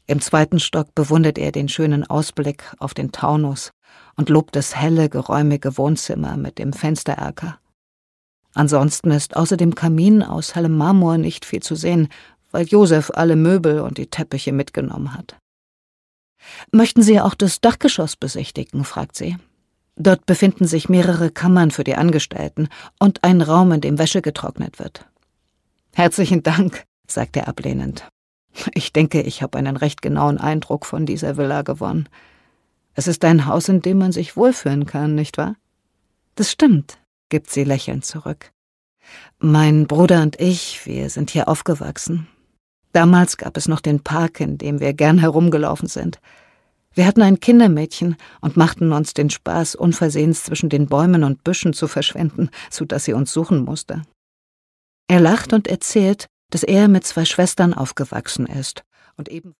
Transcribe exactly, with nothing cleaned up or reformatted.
Im zweiten Stock bewundert er den schönen Ausblick auf den Taunus und lobt das helle, geräumige Wohnzimmer mit dem Fenstererker. Ansonsten ist außer dem Kamin aus hellem Marmor nicht viel zu sehen, weil Josef alle Möbel und die Teppiche mitgenommen hat. »Möchten Sie auch das Dachgeschoss besichtigen?« fragt sie. »Dort befinden sich mehrere Kammern für die Angestellten und ein Raum, in dem Wäsche getrocknet wird.« »Herzlichen Dank«, sagt er ablehnend. »Ich denke, ich habe einen recht genauen Eindruck von dieser Villa gewonnen. Es ist ein Haus, in dem man sich wohlfühlen kann, nicht wahr?« »Das stimmt«, gibt sie lächelnd zurück. »Mein Bruder und ich, wir sind hier aufgewachsen. Damals gab es noch den Park, in dem wir gern herumgelaufen sind. Wir hatten ein Kindermädchen und machten uns den Spaß, unversehens zwischen den Bäumen und Büschen zu verschwinden, so dass sie uns suchen musste.« Er lacht und erzählt, dass er mit zwei Schwestern aufgewachsen ist und eben